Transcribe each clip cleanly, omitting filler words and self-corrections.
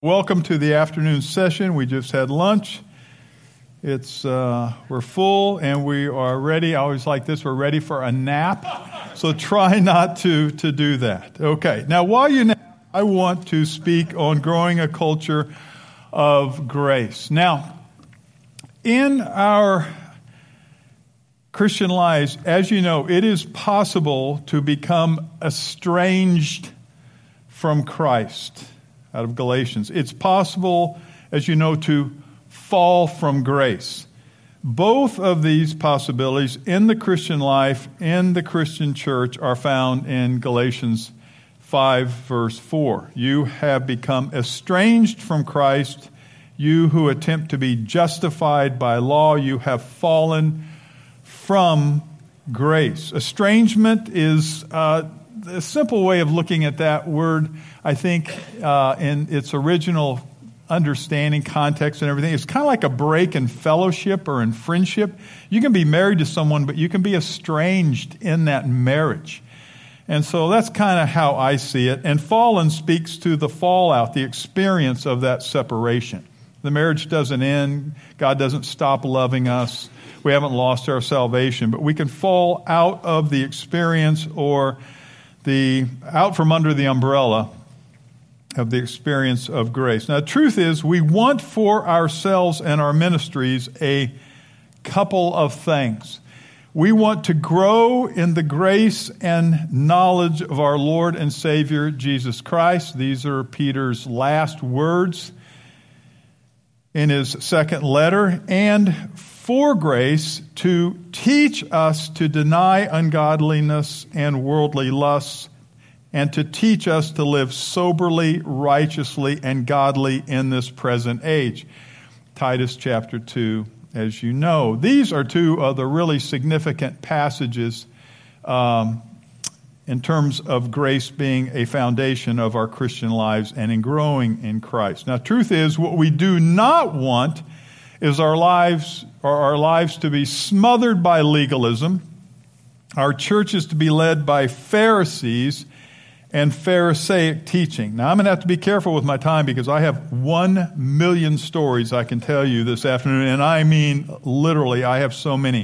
Welcome to the afternoon session. We just had lunch. We're full and we are ready. I always like this. We're ready for a nap. So try not to do that. Okay. Now, while you nap, I want to speak on growing a culture of grace. Now, in our Christian lives, as you know, it is possible to become estranged from Christ. Out of Galatians. It's possible, as you know, to fall from grace. Both of these possibilities in the Christian life, in the Christian church, are found in Galatians 5, verse 4. You have become estranged from Christ. You who attempt to be justified by law, you have fallen from grace. Estrangement is a simple way of looking at that word, I think, in its original understanding, context, and everything. It's kind of like a break in fellowship or in friendship. You can be married to someone, but you can be estranged in that marriage. And so that's kind of how I see it. And fallen speaks to the fallout, the experience of that separation. The marriage doesn't end. God doesn't stop loving us. We haven't lost our salvation, but we can fall out of the experience or out from under the umbrella of the experience of grace. Now, the truth is, we want for ourselves and our ministries a couple of things. We want to grow in the grace and knowledge of our Lord and Savior, Jesus Christ. These are Peter's last words in his second letter. And for grace to teach us to deny ungodliness and worldly lusts, and to teach us to live soberly, righteously, and godly in this present age. Titus chapter 2, as you know. These are two of the really significant passages in terms of grace being a foundation of our Christian lives and in growing in Christ. Now, truth is, what we do not want is our lives to be smothered by legalism, our churches to be led by Pharisees and Pharisaic teaching. Now, I'm going to have to be careful with my time because I have 1 million stories I can tell you this afternoon, and I mean literally, I have so many.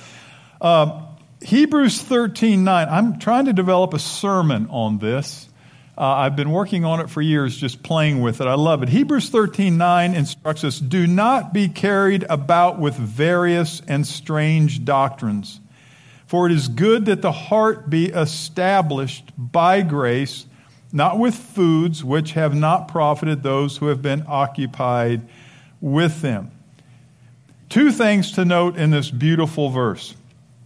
Hebrews 13:9. I'm trying to develop a sermon on this. I've been working on it for years, just playing with it. I love it. Hebrews 13:9 instructs us, "Do not be carried about with various and strange doctrines. For it is good that the heart be established by grace, not with foods which have not profited those who have been occupied with them." Two things to note in this beautiful verse.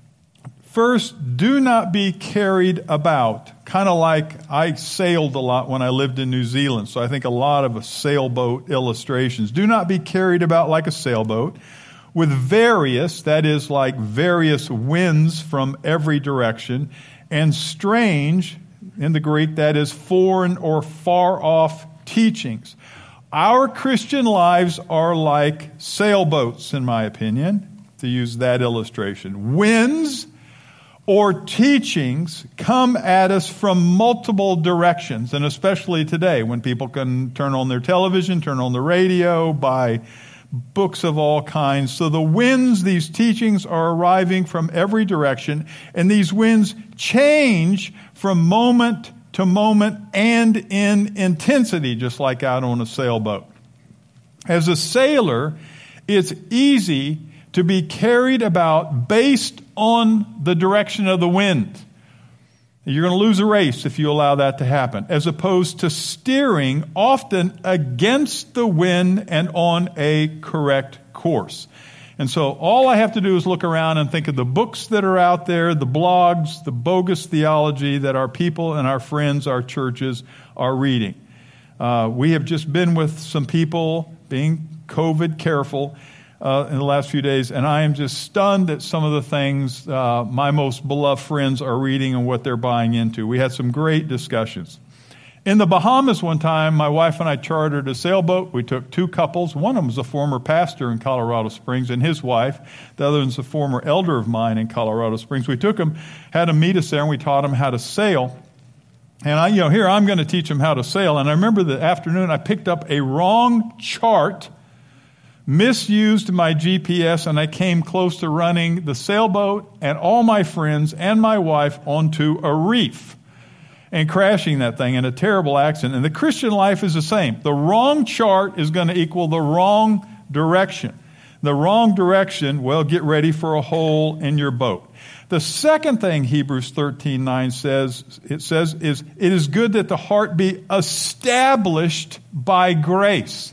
First, do not be carried about. Kind of like I sailed a lot when I lived in New Zealand, so I think a lot of sailboat illustrations. Do not be carried about like a sailboat, with various, that is like various winds from every direction, and strange, in the Greek, that is foreign or far off teachings. Our Christian lives are like sailboats, in my opinion, to use that illustration. Winds or teachings come at us from multiple directions, and especially today when people can turn on their television, turn on the radio, buy books of all kinds. So the winds, these teachings are arriving from every direction, and these winds change from moment to moment and in intensity, just like out on a sailboat. As a sailor, it's easy to be carried about based on the direction of the wind. You're going to lose a race if you allow that to happen, as opposed to steering often against the wind and on a correct course. And so all I have to do is look around and think of the books that are out there, the blogs, the bogus theology that our people and our friends, our churches are reading. We have just been with some people being COVID careful in the last few days, and I am just stunned at some of the things my most beloved friends are reading and what they're buying into. We had some great discussions. In the Bahamas one time, my wife and I chartered a sailboat. We took two couples. One of them was a former pastor in Colorado Springs and his wife. The other one's a former elder of mine in Colorado Springs. We took them, had them meet us there, and we taught them how to sail. And here I'm going to teach them how to sail. And I remember the afternoon I picked up a wrong chart, misused my GPS, and I came close to running the sailboat and all my friends and my wife onto a reef and crashing that thing in a terrible accident. And the Christian life is the same. The wrong chart is going to equal the wrong direction. The wrong direction, well, get ready for a hole in your boat. The second thing Hebrews 13:9 says, is, it is good that the heart be established by grace.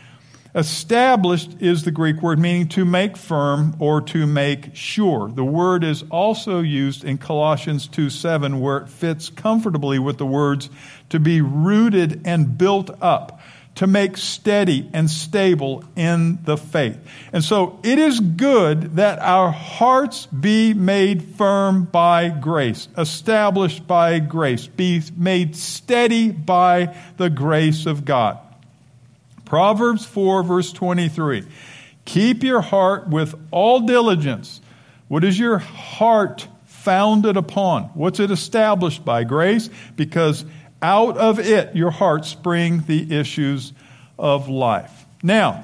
Established is the Greek word meaning to make firm or to make sure. The word is also used in Colossians 2:7, where it fits comfortably with the words to be rooted and built up, to make steady and stable in the faith. And so it is good that our hearts be made firm by grace, established by grace, be made steady by the grace of God. Proverbs 4, verse 23. Keep your heart with all diligence. What is your heart founded upon? What's it established by? Grace? Because out of it, your heart, spring the issues of life. Now,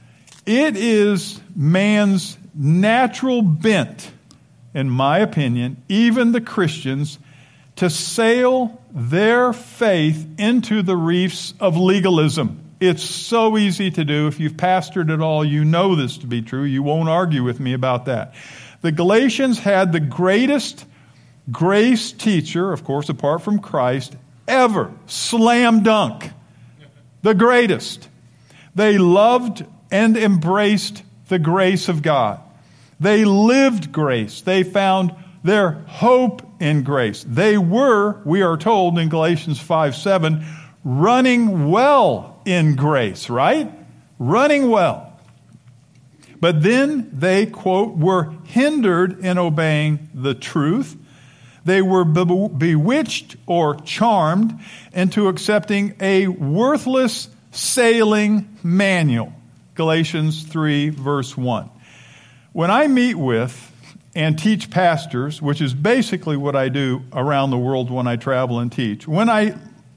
it is man's natural bent, in my opinion, even the Christians, to sail their faith into the reefs of legalism. It's so easy to do. If you've pastored at all, you know this to be true. You won't argue with me about that. The Galatians had the greatest grace teacher, of course, apart from Christ, ever. Slam dunk. The greatest. They loved and embraced the grace of God. They lived grace. They found their hope in grace. They were, we are told in Galatians 5:7, running well in grace, right? Running well. But then they, quote, were hindered in obeying the truth. They were bewitched or charmed into accepting a worthless sailing manual. Galatians 3, verse 1. When I meet with and teach pastors, which is basically what I do around the world when I travel and teach, when I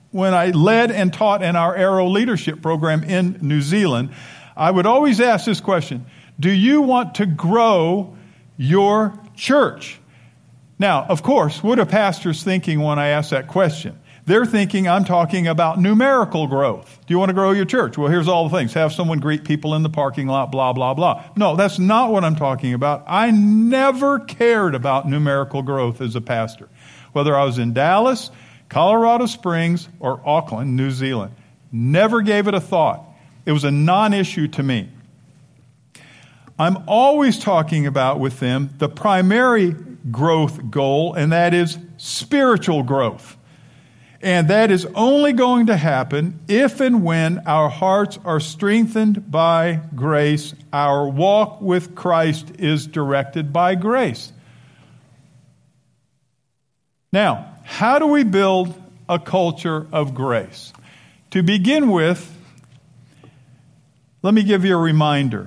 led and taught in our Arrow Leadership Program in New Zealand, I would always ask this question: do you want to grow your church? Now, of course, what are pastors thinking when I ask that question? They're thinking I'm talking about numerical growth. Do you want to grow your church? Well, here's all the things. Have someone greet people in the parking lot, blah, blah, blah. No, that's not what I'm talking about. I never cared about numerical growth as a pastor, whether I was in Dallas, Colorado Springs, or Auckland, New Zealand. Never gave it a thought. It was a non-issue to me. I'm always talking about with them the primary growth goal, and that is spiritual growth. And that is only going to happen if and when our hearts are strengthened by grace. Our walk with Christ is directed by grace. Now, how do we build a culture of grace? To begin with, let me give you a reminder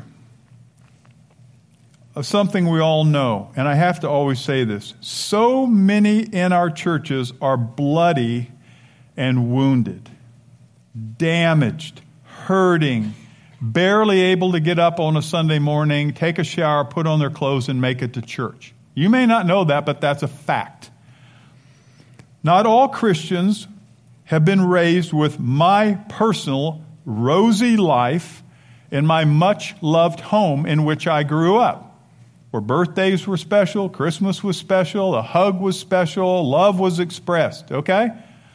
of something we all know, and I have to always say this. So many in our churches are bloody and wounded, damaged, hurting, barely able to get up on a Sunday morning, take a shower, put on their clothes, and make it to church. You may not know that, but that's a fact. Not all Christians have been raised with my personal rosy life in my much-loved home in which I grew up, where birthdays were special, Christmas was special, a hug was special, love was expressed, okay?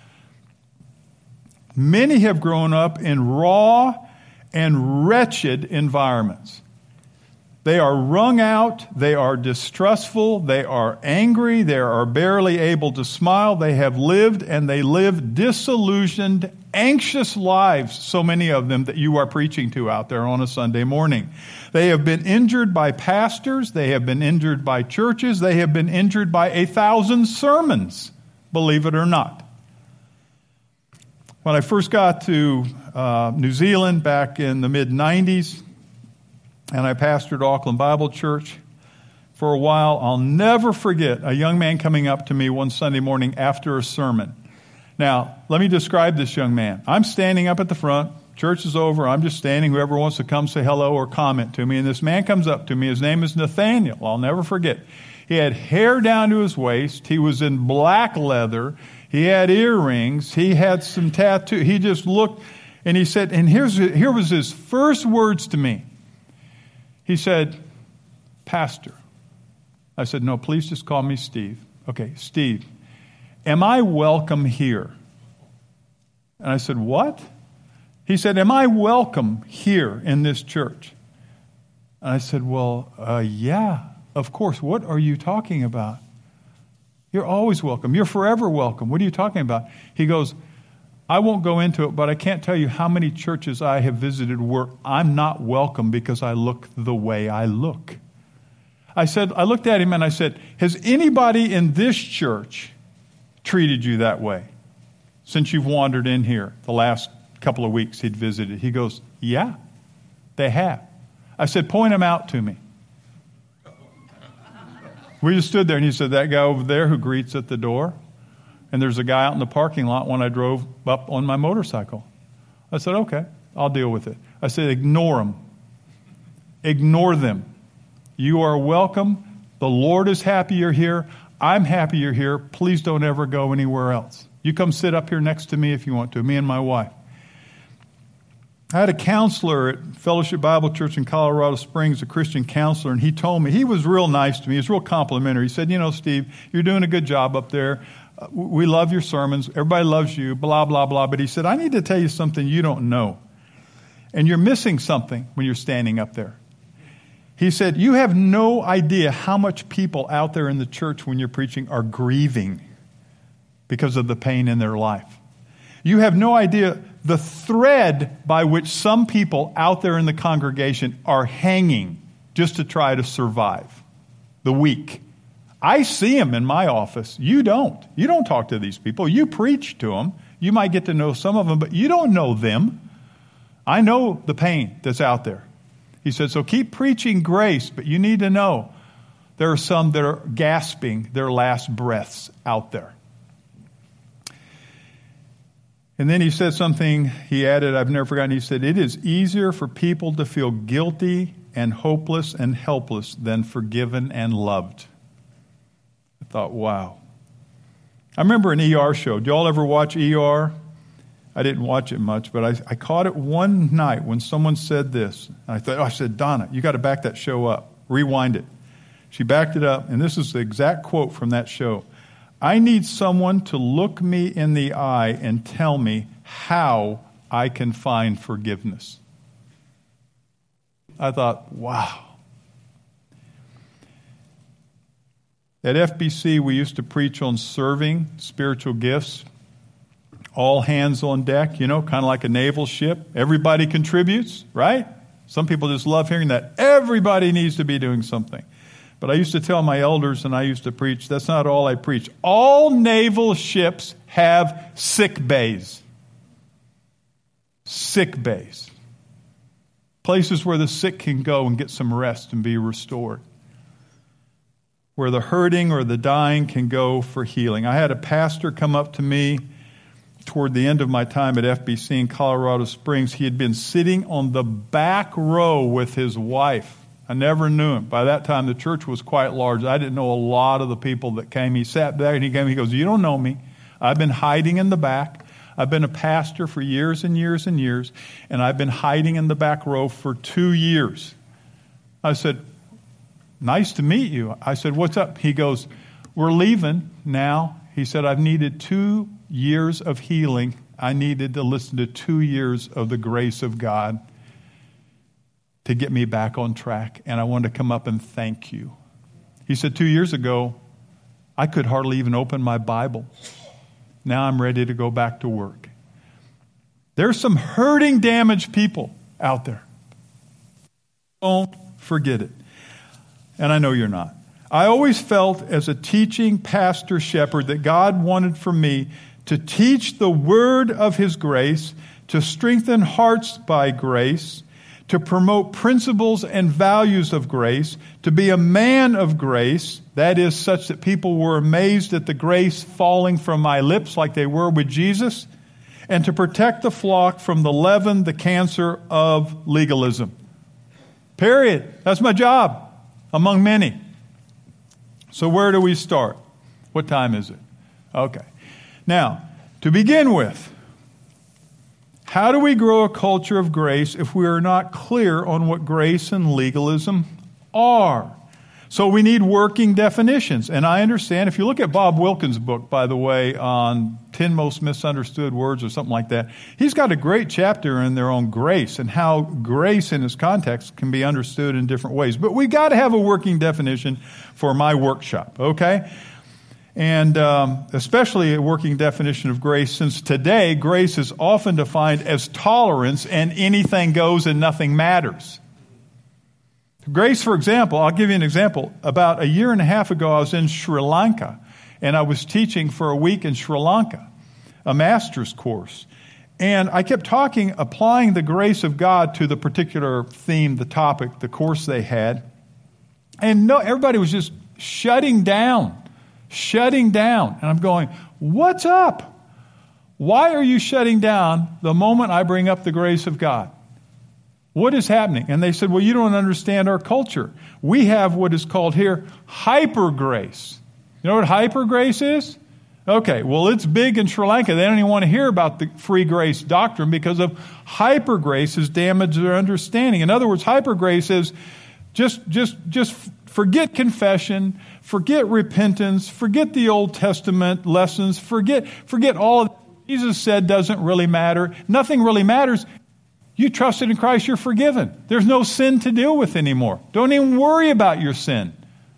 Many have grown up in raw and wretched environments. They are wrung out, they are distrustful, they are angry, they are barely able to smile. They have lived and they live disillusioned, anxious lives, so many of them that you are preaching to out there on a Sunday morning. They have been injured by pastors, they have been injured by churches, they have been injured by 1,000 sermons, believe it or not. When I first got to New Zealand back in the mid-90s, and I pastored Auckland Bible Church for a while, I'll never forget a young man coming up to me one Sunday morning after a sermon, Now, let me describe this young man. I'm standing up at the front. Church is over. I'm just standing. Whoever wants to come say hello or comment to me. And this man comes up to me. His name is Nathaniel. I'll never forget. He had hair down to his waist. He was in black leather. He had earrings. He had some tattoo. He just looked, and he said, and here was his first words to me. He said, Pastor. I said, no, please just call me Steve. Okay, Steve, am I welcome here? And I said, what? He said, am I welcome here in this church? And I said, well, yeah, of course. What are you talking about? You're always welcome. You're forever welcome. What are you talking about? He goes, I won't go into it, but I can't tell you how many churches I have visited where I'm not welcome because I look the way I look. I looked at him and I said, has anybody in this church treated you that way since you've wandered in here the last couple of weeks he'd visited? He goes, yeah, they have. I said, point them out to me. We just stood there, and he said, that guy over there who greets at the door, and there's a guy out in the parking lot when I drove up on my motorcycle. I said, okay, I'll deal with it. I said, ignore them. Ignore them. You are welcome. The Lord is happy you're here. I'm happy you're here. Please don't ever go anywhere else. You come sit up here next to me if you want to, me and my wife. I had a counselor at Fellowship Bible Church in Colorado Springs, a Christian counselor, and he told me, he was real nice to me. He was real complimentary. He said, Steve, you're doing a good job up there. We love your sermons. Everybody loves you, blah, blah, blah. But he said, I need to tell you something you don't know. And you're missing something when you're standing up there. He said, you have no idea how much people out there in the church when you're preaching are grieving because of the pain in their life. You have no idea the thread by which some people out there in the congregation are hanging just to try to survive the week. I see them in my office. You don't. You don't talk to these people. You preach to them. You might get to know some of them, but you don't know them. I know the pain that's out there. He said, so keep preaching grace, but you need to know there are some that are gasping their last breaths out there. And then he said something, he added, I've never forgotten, he said, it is easier for people to feel guilty and hopeless and helpless than forgiven and loved. I thought, wow. I remember an ER show. Do y'all ever watch ER? I didn't watch it much, but I caught it one night when someone said this. And I said, Donna, you got to back that show up. Rewind it. She backed it up, and this is the exact quote from that show. I need someone to look me in the eye and tell me how I can find forgiveness. I thought, wow. At FBC, we used to preach on serving spiritual gifts. All hands on deck, kind of like a naval ship. Everybody contributes, right? Some people just love hearing that. Everybody needs to be doing something. But I used to tell my elders, and I used to preach, that's not all I preach. All naval ships have sick bays. Sick bays. Places where the sick can go and get some rest and be restored. Where the hurting or the dying can go for healing. I had a pastor come up to me toward the end of my time at FBC in Colorado Springs. He had been sitting on the back row with his wife. I never knew him. By that time, the church was quite large. I didn't know a lot of the people that came. He sat there and he goes, you don't know me. I've been hiding in the back. I've been a pastor for years and years and years, and I've been hiding in the back row for 2 years. I said, nice to meet you. I said, what's up? He goes, we're leaving now. He said, I've needed 2 years of healing. I needed to listen to 2 years of the grace of God to get me back on track, and I wanted to come up and thank you. He said 2 years ago, I could hardly even open my Bible. Now I'm ready to go back to work. There's some hurting, damaged people out there. Don't forget it. And I know you're not. I always felt as a teaching pastor shepherd that God wanted for me to teach the word of His grace, to strengthen hearts by grace, to promote principles and values of grace, to be a man of grace, that is, such that people were amazed at the grace falling from my lips like they were with Jesus, and to protect the flock from the leaven, the cancer of legalism. Period. That's my job, among many. So where do we start? What time is it? Okay. Now, to begin with, how do we grow a culture of grace if we are not clear on what grace and legalism are? So we need working definitions. And I understand, if you look at Bob Wilkins' book, by the way, on 10 Most Misunderstood Words or something like that, he's got a great chapter in there on grace and how grace in its context can be understood in different ways. But we got to have a working definition for my workshop, okay? And especially a working definition of grace, since today grace is often defined as tolerance and anything goes and nothing matters. Grace, for example, I'll give you an example. About a year and a half ago, I was in Sri Lanka, and I was teaching for a week in Sri Lanka, a master's course. And I kept applying the grace of God to the particular theme, the topic, the course they had. And everybody was just shutting down. And I'm going, what's up? Why are you shutting down the moment I bring up the grace of God? What is happening? And they said, well, you don't understand our culture. We have what is called here hyper grace. You know what hyper grace is? Okay, well, it's big in Sri Lanka. They don't even want to hear about the free grace doctrine because of hyper grace has damaged their understanding. In other words, hyper grace is just forget confession, forget repentance, forget the Old Testament lessons, forget all of Jesus said doesn't really matter. Nothing really matters. You trusted in Christ, you're forgiven. There's no sin to deal with anymore. Don't even worry about your sin.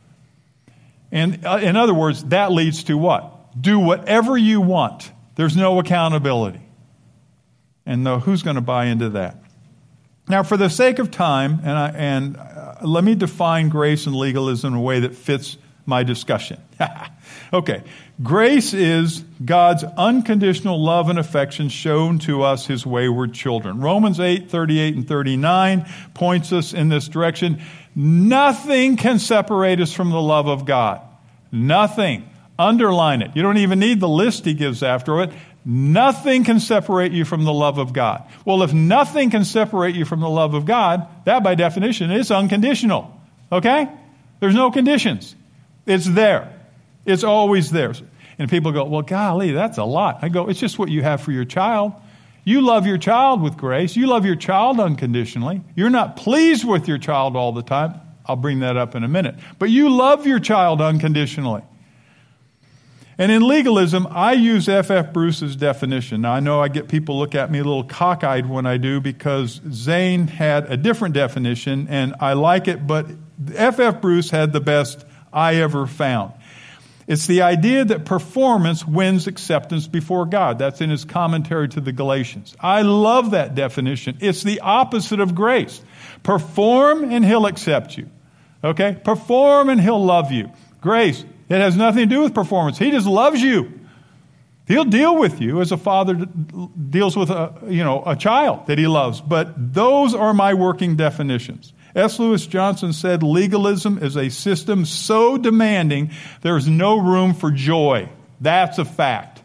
And in other words, that leads to what? Do whatever you want. There's no accountability. And who's going to buy into that? Now, for the sake of time, let me define grace and legalism in a way that fits my discussion. Okay. Grace is God's unconditional love and affection shown to us, his wayward children. Romans 8:38 and 39 points us in this direction. Nothing can separate us from the love of God. Nothing. Underline it. You don't even need the list he gives after it. Nothing can separate you from the love of God. Well, if nothing can separate you from the love of God, that by definition is unconditional. Okay? There's no conditions. It's there. It's always there. And people go, well, golly, that's a lot. I go, it's just what you have for your child. You love your child with grace. You love your child unconditionally. You're not pleased with your child all the time. I'll bring that up in a minute. But you love your child unconditionally. And in legalism, I use F.F. Bruce's definition. Now, I know I get people look at me a little cockeyed when I do because Zane had a different definition, and I like it, but F.F. Bruce had the best I ever found. It's the idea that performance wins acceptance before God. That's in his commentary to the Galatians. I love that definition. It's the opposite of grace. Perform and he'll accept you. Okay? Perform and he'll love you. Grace, it has nothing to do with performance. He just loves you. He'll deal with you as a father deals with a child that he loves. But those are my working definitions. S. Lewis Johnson said, legalism is a system so demanding there is no room for joy. That's a fact.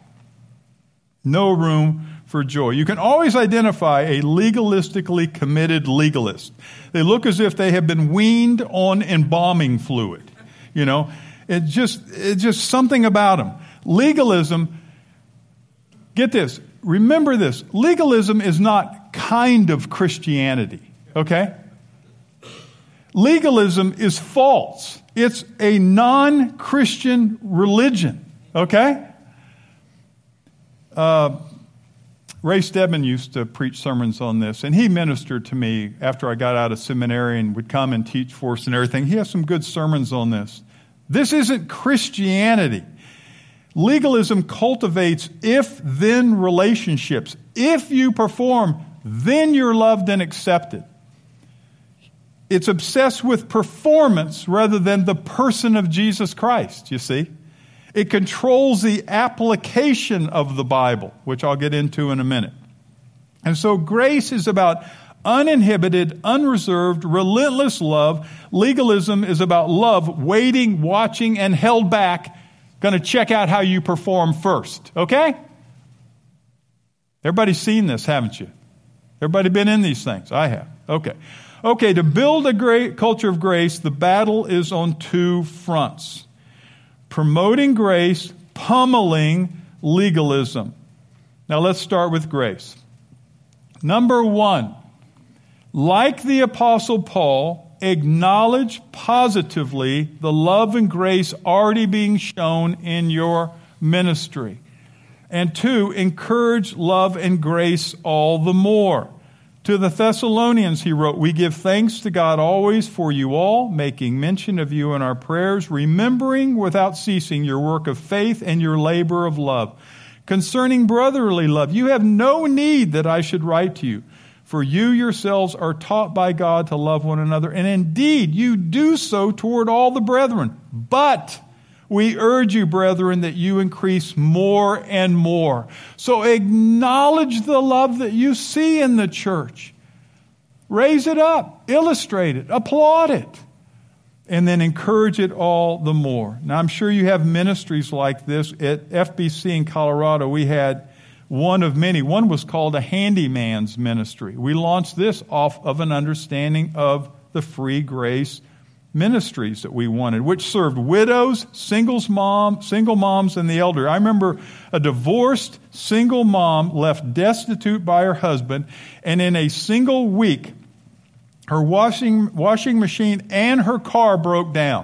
No room for joy. You can always identify a legalistically committed legalist. They look as if they have been weaned on embalming fluid. It's just something about them. Legalism, get this, remember this, legalism is not kind of Christianity, okay? Legalism is false. It's a non-Christian religion, okay? Ray Stedman used to preach sermons on this, and he ministered to me after I got out of seminary and would come and teach for us and everything. He has some good sermons on this. This isn't Christianity. Legalism cultivates if-then relationships. If you perform, then you're loved and accepted. It's obsessed with performance rather than the person of Jesus Christ, you see. It controls the application of the Bible, which I'll get into in a minute. And so grace is about uninhibited, unreserved, relentless love. Legalism is about love, waiting, watching, and held back. Going to check out how you perform first, okay? Everybody's seen this, haven't you? Everybody been in these things? I have. Okay, to build a great culture of grace, the battle is on two fronts. Promoting grace, pummeling legalism. Now let's start with grace. Number one, like the Apostle Paul, acknowledge positively the love and grace already being shown in your ministry. And two, encourage love and grace all the more. To the Thessalonians, he wrote, "We give thanks to God always for you all, making mention of you in our prayers, remembering without ceasing your work of faith and your labor of love. Concerning brotherly love, you have no need that I should write to you, for you yourselves are taught by God to love one another, and indeed you do so toward all the brethren. But we urge you, brethren, that you increase more and more." So acknowledge the love that you see in the church. Raise it up, illustrate it, applaud it, and then encourage it all the more. Now, I'm sure you have ministries like this. At FBC in Colorado, we had one of many. One was called a handyman's ministry. We launched this off of an understanding of the free grace ministries that we wanted, which served widows, single moms, and the elder. I remember a divorced single mom left destitute by her husband, and in a single week, her washing machine and her car broke down.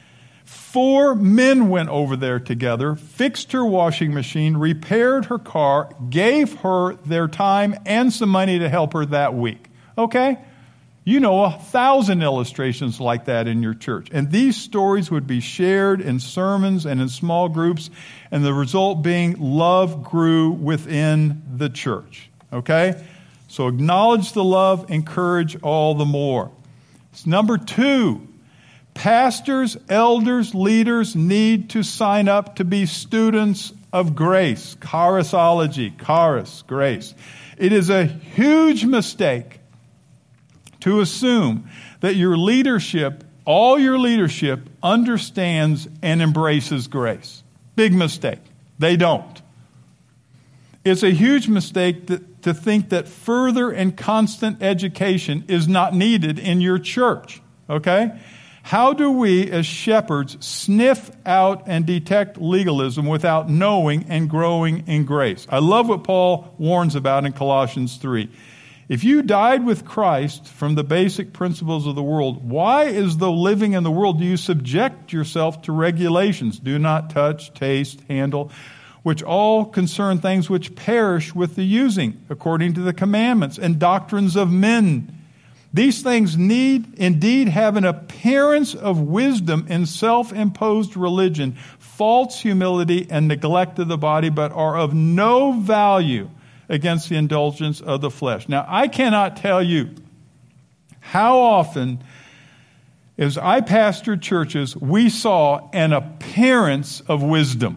4 men went over there together, fixed her washing machine, repaired her car, gave her their time and some money to help her that week. Okay? You know 1,000 illustrations like that in your church. And these stories would be shared in sermons and in small groups, and the result being love grew within the church. Okay? So acknowledge the love, encourage all the more. Number 2, pastors, elders, leaders need to sign up to be students of grace. Charisology, charis, grace. It is a huge mistake to assume that your leadership, all your leadership, understands and embraces grace. Big mistake. They don't. It's a huge mistake to think that further and constant education is not needed in your church. Okay? How do we as shepherds sniff out and detect legalism without knowing and growing in grace? I love what Paul warns about in Colossians 3. If you died with Christ from the basic principles of the world, why, as though living in the world, do you subject yourself to regulations? Do not touch, taste, handle, which all concern things which perish with the using, according to the commandments and doctrines of men. These things need indeed have an appearance of wisdom in self-imposed religion, false humility, and neglect of the body, but are of no value against the indulgence of the flesh. Now, I cannot tell you how often, as I pastored churches, we saw an appearance of wisdom.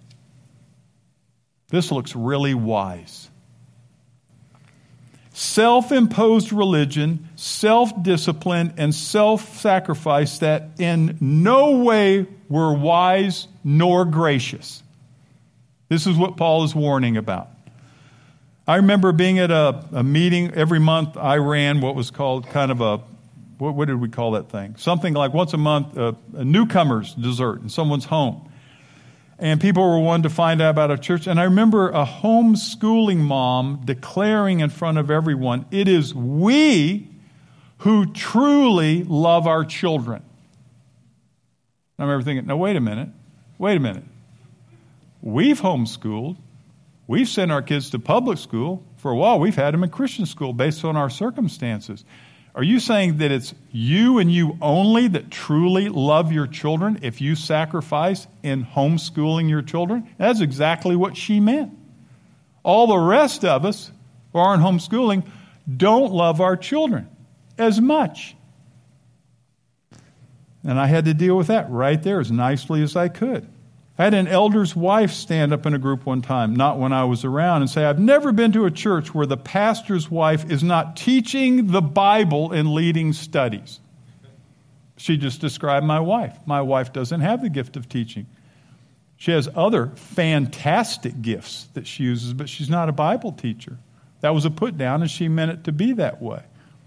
This looks really wise. Self-imposed religion, self-discipline, and self-sacrifice that in no way were wise nor gracious. This is what Paul is warning about. I remember being at a meeting every month. I ran what was called kind of a, what did we call that thing? Something like once a month, a newcomer's dessert in someone's home. And people were wanting to find out about a church. And I remember a homeschooling mom declaring in front of everyone, "It is we who truly love our children." I remember thinking, no, wait a minute. We've homeschooled. We've sent our kids to public school. For a while, we've had them in Christian school based on our circumstances. Are you saying that it's you and you only that truly love your children if you sacrifice in homeschooling your children? That's exactly what she meant. All the rest of us who aren't homeschooling don't love our children as much. And I had to deal with that right there as nicely as I could. I had an elder's wife stand up in a group one time, not when I was around, and say, I've never been to a church where the pastor's wife is not teaching the Bible and leading studies. She just described my wife. My wife doesn't have the gift of teaching. She has other fantastic gifts that she uses, but she's not a Bible teacher. That was a put down, and she meant it to be that way.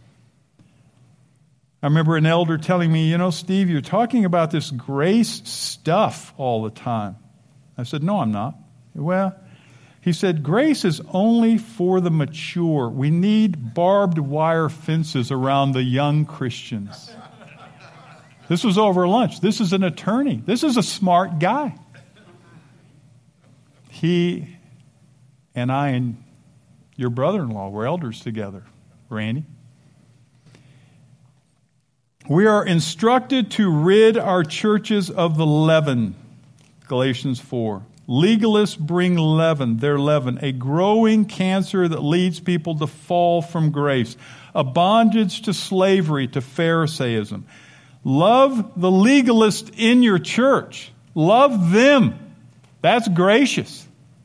I remember an elder telling me, Steve, you're talking about this grace stuff all the time. I said, no, I'm not. Well, he said, grace is only for the mature. We need barbed wire fences around the young Christians. This was over lunch. This is an attorney. This is a smart guy. He and I and your brother-in-law were elders together, Randy. We are instructed to rid our churches of the leaven, Galatians 4. Legalists bring leaven, their leaven, a growing cancer that leads people to fall from grace, a bondage to slavery, to Pharisaism. Love the legalist in your church. Love them. That's gracious.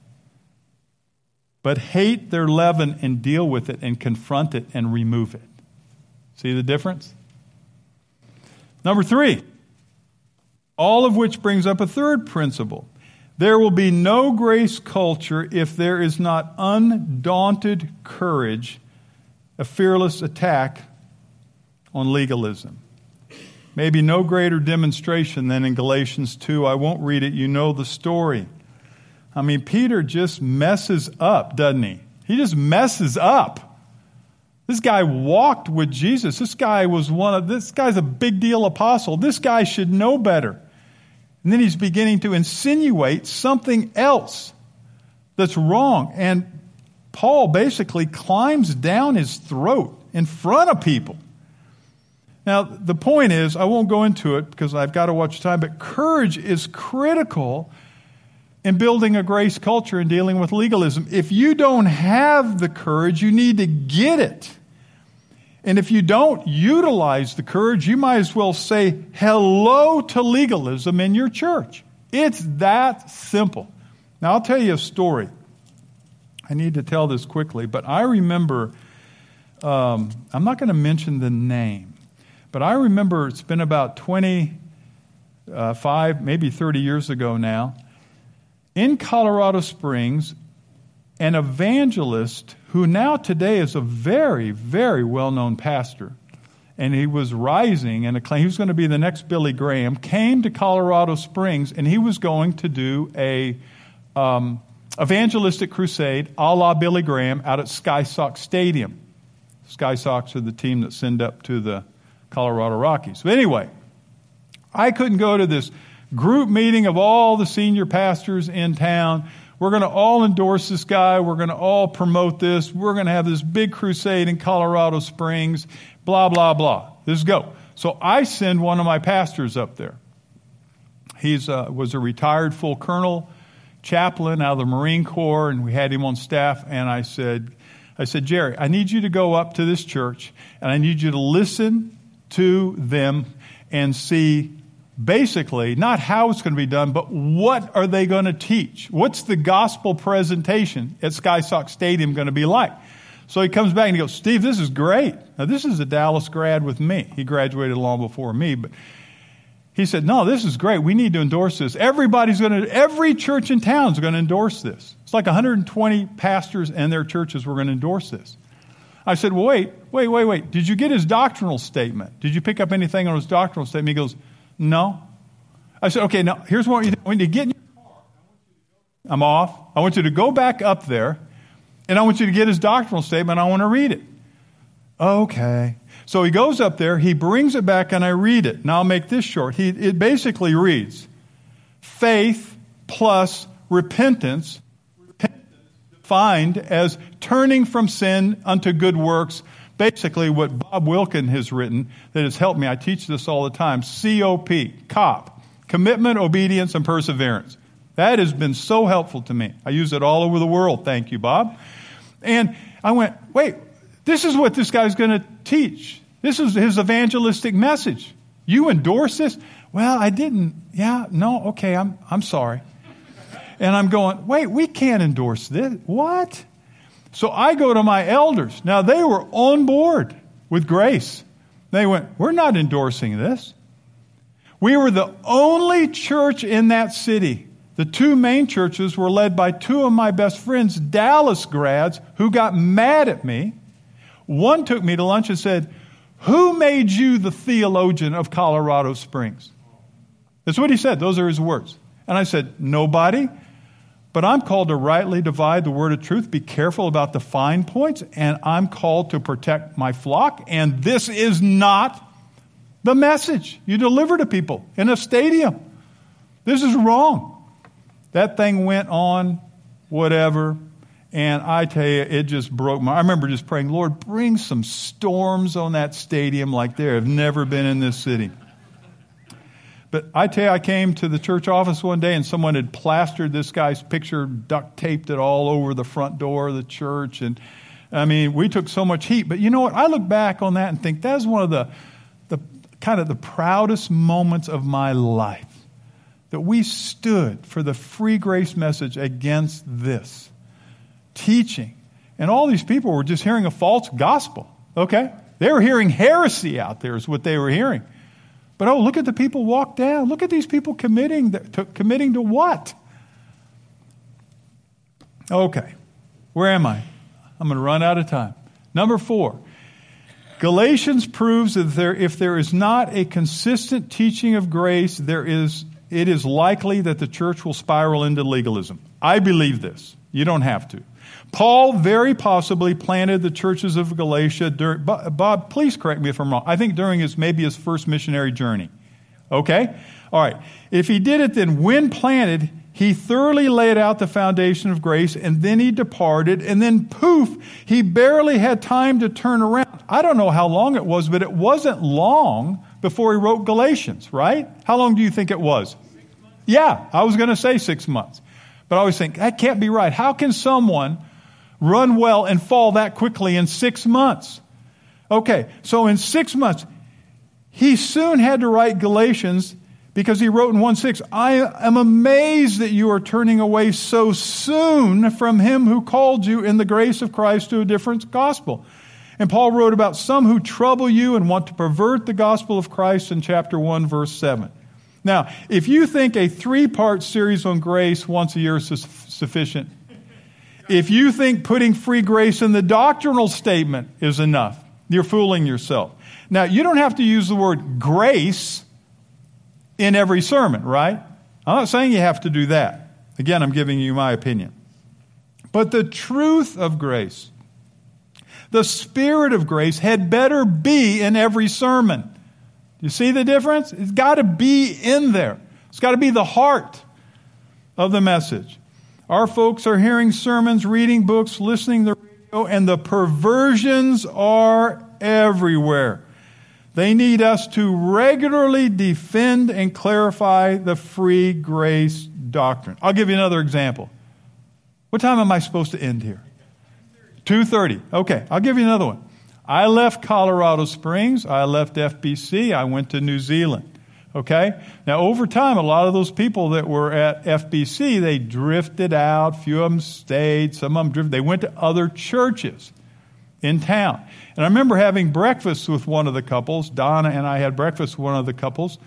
But hate their leaven and deal with it and confront it and remove it. See the difference? Number 3, all of which brings up a third principle. There will be no grace culture if there is not undaunted courage, a fearless attack on legalism. Maybe no greater demonstration than in Galatians 2. I won't read it. You know the story. I mean, Peter just messes up, doesn't he? He just messes up. This guy walked with Jesus. This guy's a big deal apostle. This guy should know better. And then he's beginning to insinuate something else that's wrong. And Paul basically climbs down his throat in front of people. Now, the point is, I won't go into it because I've got to watch time, but courage is critical in building a grace culture and dealing with legalism. If you don't have the courage, you need to get it. And if you don't utilize the courage, you might as well say hello to legalism in your church. It's that simple. Now, I'll tell you a story. I need to tell this quickly, but I remember, I'm not going to mention the name, but I remember it's been about 25, maybe 30 years ago now, in Colorado Springs, an evangelist who now today is a very, very well-known pastor, and he was rising and he was going to be the next Billy Graham, came to Colorado Springs, and he was going to do a evangelistic crusade a la Billy Graham out at Sky Sox Stadium. Sky Sox are the team that send up to the Colorado Rockies. But anyway, I couldn't go to this group meeting of all the senior pastors in town. We're going to all endorse this guy. We're going to all promote this. We're going to have this big crusade in Colorado Springs, blah, blah, blah. Let's go. So I send one of my pastors up there. He was a retired full colonel chaplain out of the Marine Corps, and we had him on staff. And I said, Jerry, I need you to go up to this church, and I need you to listen to them and see basically, not how it's going to be done, but what are they going to teach? What's the gospel presentation at Sky Sox Stadium going to be like? So he comes back and he goes, Steve, this is great. Now, this is a Dallas grad with me. He graduated long before me, but he said, no, this is great. We need to endorse this. Every church in town is going to endorse this. It's like 120 pastors and their churches were going to endorse this. I said, well, wait. Did you get his doctrinal statement? Did you pick up anything on his doctrinal statement? He goes, no. I said, okay, now here's what you do. When you get in your car, I'm off. I want you to go back up there, and I want you to get his doctrinal statement. I want to read it. Okay. So he goes up there, he brings it back, and I read it. Now I'll make this short. It basically reads, faith plus repentance defined as turning from sin unto good works. Basically, what Bob Wilkin has written that has helped me, I teach this all the time, COP, commitment, obedience, and perseverance. That has been so helpful to me. I use it all over the world. Thank you, Bob. And I went, wait, this is what this guy's going to teach. This is his evangelistic message. You endorse this? Well, I didn't. Yeah, no, okay, I'm sorry. And I'm going, wait, we can't endorse this. What? So I go to my elders. Now, they were on board with Grace. They went, we're not endorsing this. We were the only church in that city. The two main churches were led by two of my best friends, Dallas grads, who got mad at me. One took me to lunch and said, who made you the theologian of Colorado Springs? That's what he said. Those are his words. And I said, nobody. But I'm called to rightly divide the word of truth, be careful about the fine points, and I'm called to protect my flock. And this is not the message you deliver to people in a stadium. This is wrong. That thing went on, whatever, and I tell you, it just broke my... I remember just praying, Lord, bring some storms on that stadium like there have never been in this city. But I tell you, I came to the church office one day and someone had plastered this guy's picture, duct taped it all over the front door of the church. And I mean, we took so much heat. But you know what? I look back on that and think that is one of the kind of the proudest moments of my life. That we stood for the free grace message against this teaching. And all these people were just hearing a false gospel. Okay? They were hearing heresy out there is what they were hearing. But oh, look at the people walk down. Look at these people committing to what? Okay. Where am I? I'm going to run out of time. Number 4. Galatians proves that if there is not a consistent teaching of grace, it is likely that the church will spiral into legalism. I believe this. You don't have to. Paul very possibly planted the churches of Galatia during, Bob, please correct me if I'm wrong. I think during his first missionary journey. Okay? All right. If he did it, then when planted, he thoroughly laid out the foundation of grace, and then he departed, and then poof, he barely had time to turn around. I don't know how long it was, but it wasn't long before he wrote Galatians, right? How long do you think it was? 6 months. Yeah, I was going to say 6 months. But I always think, that can't be right. How can someone run well and fall that quickly in 6 months? Okay, so in 6 months, he soon had to write Galatians because he wrote in 1:6, I am amazed that you are turning away so soon from him who called you in the grace of Christ to a different gospel. And Paul wrote about some who trouble you and want to pervert the gospel of Christ in chapter 1, verse 7. Now, if you think a 3-part series on grace once a year is sufficient, if you think putting free grace in the doctrinal statement is enough, you're fooling yourself. Now, you don't have to use the word grace in every sermon, right? I'm not saying you have to do that. Again, I'm giving you my opinion. But the truth of grace, the spirit of grace, had better be in every sermon. You see the difference? It's got to be in there. It's got to be the heart of the message. Our folks are hearing sermons, reading books, listening to the radio, and the perversions are everywhere. They need us to regularly defend and clarify the free grace doctrine. I'll give you another example. What time am I supposed to end here? 2:30. Okay, I'll give you another one. I left Colorado Springs. I left FBC. I went to New Zealand. Okay? Now, over time, a lot of those people that were at FBC, they drifted out. A few of them stayed. Some of them drifted. They went to other churches in town. And I remember having breakfast with one of the couples. Donna and I had breakfast with one of the couples.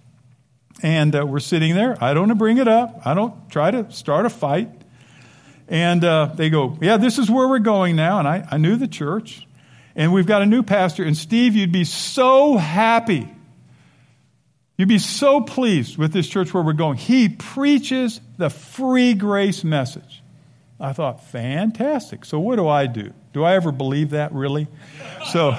And we're sitting there. I don't bring it up. I don't try to start a fight. And they go, yeah, this is where we're going now. And I knew the church. And we've got a new pastor. And Steve, you'd be so happy. You'd be so pleased with this church where we're going. He preaches the free grace message. I thought, fantastic. So what do? Do I ever believe that, really? So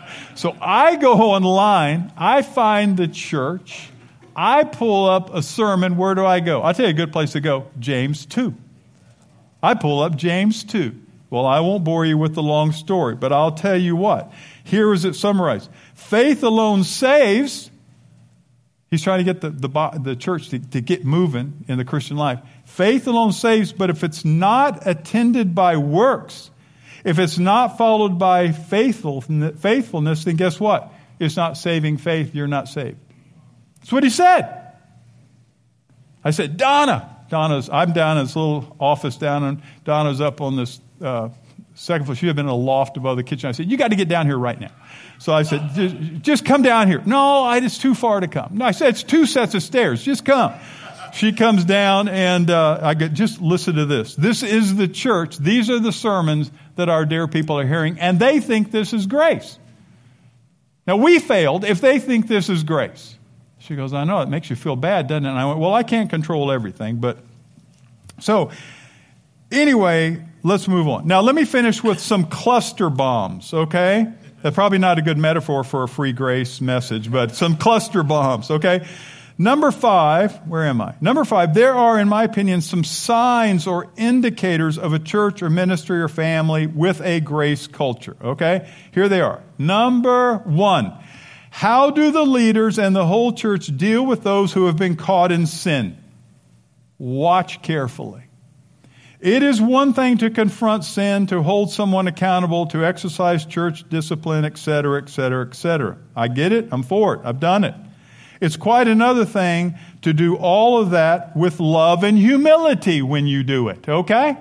I go online. I find the church. I pull up a sermon. Where do I go? I'll tell you a good place to go. James 2. I pull up James 2. Well, I won't bore you with the long story, but I'll tell you what. Here is it summarized. Faith alone saves. He's trying to get the church to get moving in the Christian life. Faith alone saves, but if it's not attended by works, if it's not followed by faithfulness, then guess what? It's not saving faith. You're not saved. That's what he said. I said, Donna, I'm down in this little office down, and Donna's up on this second floor. She had been in a loft above the kitchen. I said, you got to get down here right now. So I said, just come down here. No, it's too far to come. No, I said, it's 2 sets of stairs. Just come. She comes down, and just listen to this. This is the church. These are the sermons that our dear people are hearing, and they think this is grace. Now, we failed if they think this is grace. She goes, I know, it makes you feel bad, doesn't it? And I went, well, I can't control everything. But so, anyway, let's move on. Now, let me finish with some cluster bombs, okay? That's probably not a good metaphor for a free grace message, but some cluster bombs, okay? Number 5, where am I? Number 5, there are, in my opinion, some signs or indicators of a church or ministry or family with a grace culture, okay? Here they are. Number 1, how do the leaders and the whole church deal with those who have been caught in sin? Watch carefully. It is one thing to confront sin, to hold someone accountable, to exercise church discipline, etc., etc., etc. I get it. I'm for it. I've done it. It's quite another thing to do all of that with love and humility when you do it, okay?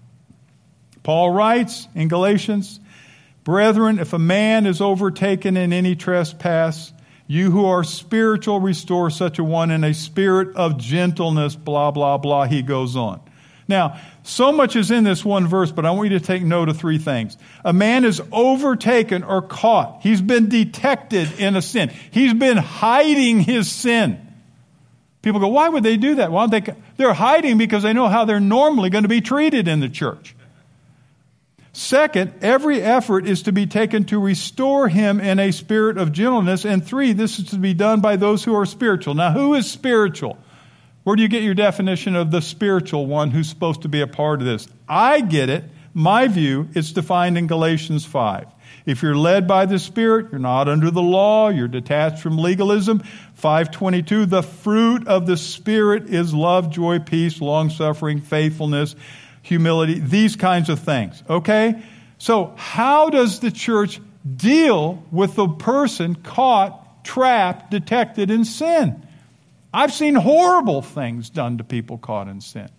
Paul writes in Galatians, brethren, if a man is overtaken in any trespass, you who are spiritual restore such a one in a spirit of gentleness, blah, blah, blah. He goes on. Now, so much is in this one verse, but I want you to take note of 3 things. A man is overtaken or caught. He's been detected in a sin. He's been hiding his sin. People go, why would they do that? Well, they're hiding because they know how they're normally going to be treated in the church. Second, every effort is to be taken to restore him in a spirit of gentleness. And 3, this is to be done by those who are spiritual. Now, who is spiritual? Where do you get your definition of the spiritual one who's supposed to be a part of this? I get it. My view, it's defined in Galatians 5. If you're led by the Spirit, you're not under the law, you're detached from legalism. 5:22, the fruit of the Spirit is love, joy, peace, long-suffering, faithfulness, humility, these kinds of things. Okay? So how does the church deal with the person caught, trapped, detected in sin? I've seen horrible things done to people caught in sin.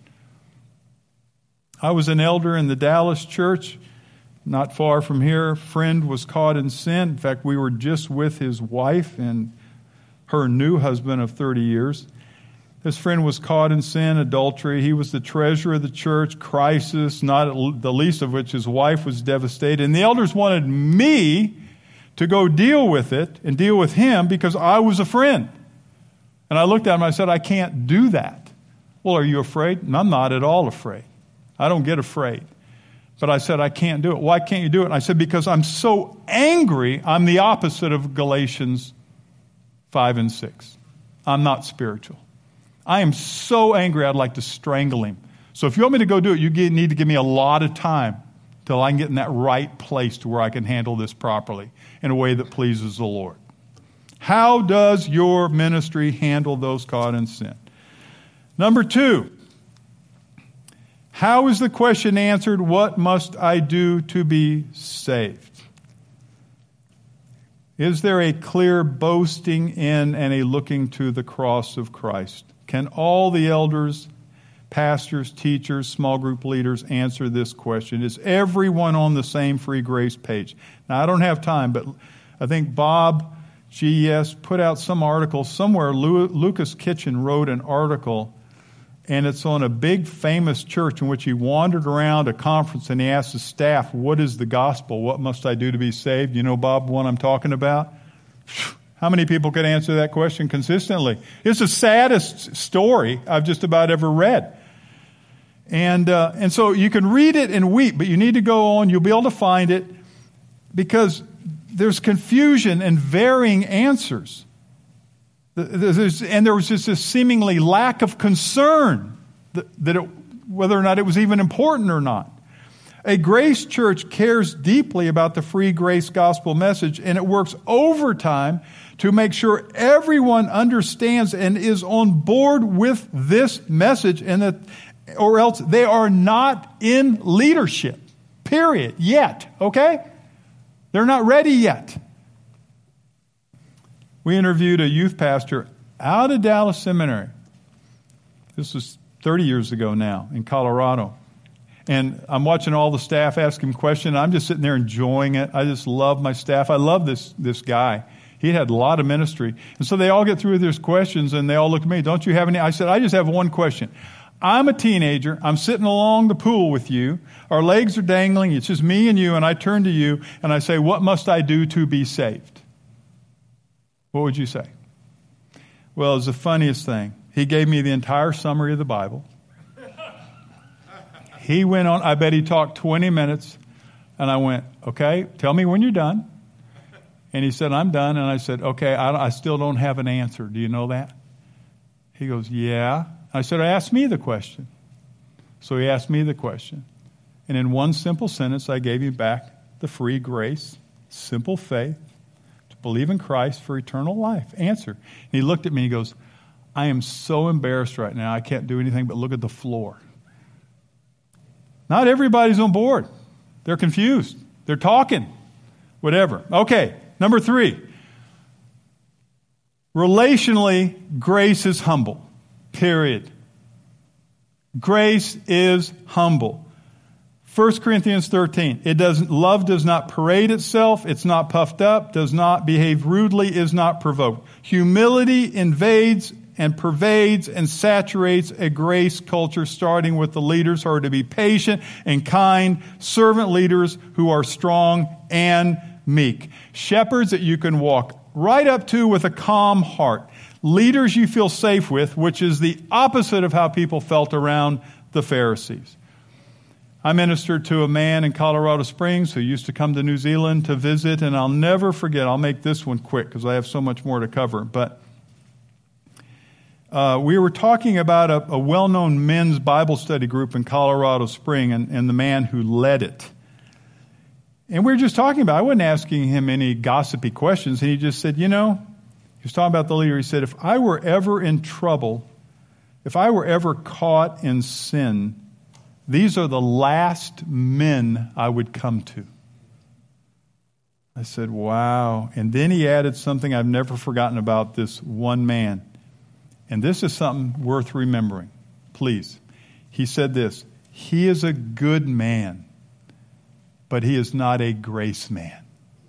I was an elder in the Dallas church, not far from here. A friend was caught in sin. In fact, we were just with his wife and her new husband of 30 years. This friend was caught in sin, adultery. He was the treasurer of the church, crisis, not the least of which his wife was devastated. And the elders wanted me to go deal with it and deal with him because I was a friend. And I looked at him and I said, I can't do that. Well, are you afraid? And I'm not at all afraid. I don't get afraid. But I said, I can't do it. Why can't you do it? And I said, because I'm so angry, I'm the opposite of Galatians 5 and 6. I'm not spiritual. I am so angry, I'd like to strangle him. So if you want me to go do it, you need to give me a lot of time till I can get in that right place to where I can handle this properly in a way that pleases the Lord. How does your ministry handle those caught in sin? Number 2, how is the question answered, what must I do to be saved? Is there a clear boasting in and a looking to the cross of Christ? Can all the elders, pastors, teachers, small group leaders answer this question? Is everyone on the same free grace page? Now, I don't have time, but I think Bob GES put out some article somewhere. Lucas Kitchen wrote an article, and it's on a big famous church in which he wandered around a conference and he asked the staff, what is the gospel? What must I do to be saved? You know, Bob, the one I'm talking about? How many people could answer that question consistently? It's the saddest story I've just about ever read. And so you can read it and weep, but you need to go on. You'll be able to find it because there's confusion and varying answers. And there was just this seemingly lack of concern whether or not it was even important or not. A grace church cares deeply about the free grace gospel message, and it works overtime to make sure everyone understands and is on board with this message, or else they are not in leadership, period, yet, okay? They're not ready yet. We interviewed a youth pastor out of Dallas Seminary. This was 30 years ago now in Colorado. And I'm watching all the staff ask him questions. I'm just sitting there enjoying it. I just love my staff. I love this guy. He had a lot of ministry. And so they all get through with their questions, and they all look at me. Don't you have any? I said, I just have one question. I'm a teenager. I'm sitting along the pool with you. Our legs are dangling. It's just me and you. And I turn to you, and I say, what must I do to be saved? What would you say? Well, it's the funniest thing. He gave me the entire summary of the Bible. He went on, I bet he talked 20 minutes, and I went, okay, tell me when you're done. And he said, I'm done. And I said, okay, I still don't have an answer. Do you know that? He goes, yeah. I said, ask me the question. So he asked me the question. And in one simple sentence, I gave him back the free grace, simple faith, to believe in Christ for eternal life. Answer. And he looked at me and he goes, I am so embarrassed right now. I can't do anything but look at the floor. Not everybody's on board. They're confused. They're talking. Whatever. Okay, number 3. Relationally, grace is humble. Period. Grace is humble. 1 Corinthians 13. Love does not parade itself. It's not puffed up. Does not behave rudely. Is not provoked. Humility invades and pervades and saturates a grace culture, starting with the leaders who are to be patient and kind, servant leaders who are strong and meek, shepherds that you can walk right up to with a calm heart, leaders you feel safe with, which is the opposite of how people felt around the Pharisees. I ministered to a man in Colorado Springs who used to come to New Zealand to visit, and I'll never forget, I'll make this one quick because I have so much more to cover, but we were talking about a well-known men's Bible study group in Colorado Springs and the man who led it. And we were just talking about, I wasn't asking him any gossipy questions. And he just said, he was talking about the leader. He said, if I were ever in trouble, if I were ever caught in sin, these are the last men I would come to. I said, wow. And then he added something I've never forgotten about this one man. And this is something worth remembering. Please. He said this, he is a good man, but he is not a grace man.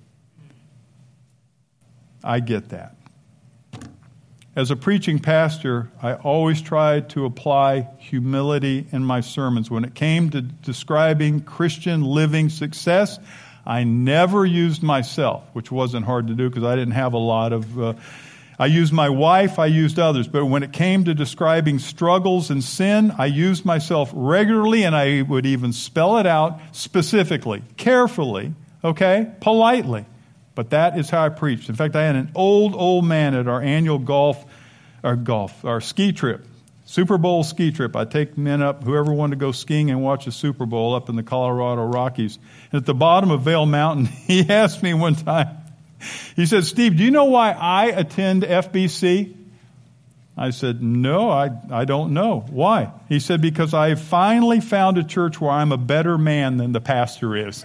I get that. As a preaching pastor, I always tried to apply humility in my sermons. When it came to describing Christian living success, I never used myself, which wasn't hard to do because I didn't have a lot of... I used my wife, I used others. But when it came to describing struggles and sin, I used myself regularly, and I would even spell it out specifically, carefully, okay, politely. But that is how I preached. In fact, I had an old man at our annual our ski trip, Super Bowl ski trip. I'd take men up, whoever wanted to go skiing and watch a Super Bowl up in the Colorado Rockies. And at the bottom of Vail Mountain, he asked me one time, he said, Steve, do you know why I attend FBC? I said, no, I don't know. Why? He said, because I finally found a church where I'm a better man than the pastor is.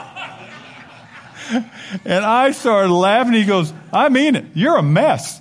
And I started laughing. He goes, I mean it. You're a mess.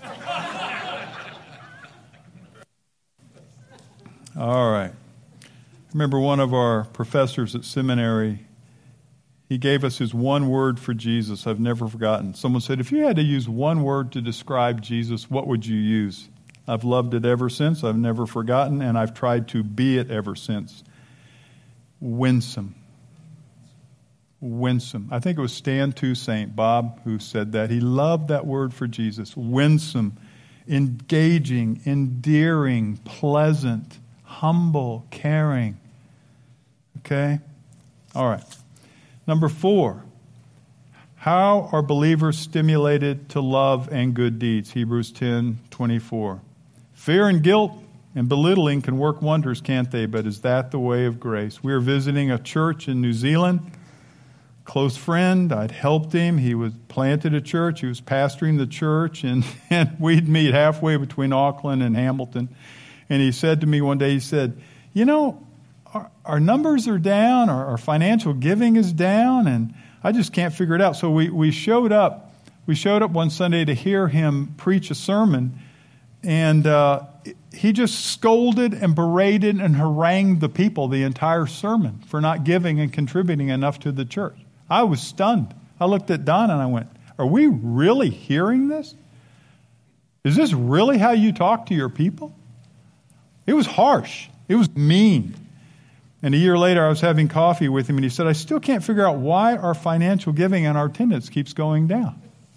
All right. I remember one of our professors at seminary, he gave us his one word for Jesus. I've never forgotten. Someone said, if you had to use one word to describe Jesus, what would you use? I've loved it ever since. I've never forgotten, and I've tried to be it ever since. Winsome. Winsome. I think it was Stan Toussaint, Bob, who said that. He loved that word for Jesus. Winsome, engaging, endearing, pleasant, humble, caring. Okay? All right. Number 4, how are believers stimulated to love and good deeds? Hebrews 10:24. Fear and guilt and belittling can work wonders, can't they? But is that the way of grace? We were visiting a church in New Zealand. Close friend, I'd helped him. He was planted a church. He was pastoring the church, and we'd meet halfway between Auckland and Hamilton. And he said to me one day, he said, our numbers are down, our financial giving is down, and I just can't figure it out. So we showed up one Sunday to hear him preach a sermon, he just scolded and berated and harangued the people the entire sermon for not giving and contributing enough to the church. I was stunned. I looked at Don and I went, are we really hearing this? Is this really how you talk to your people? It was harsh. It was mean. And a year later, I was having coffee with him, and he said, I still can't figure out why our financial giving and our attendance keeps going down.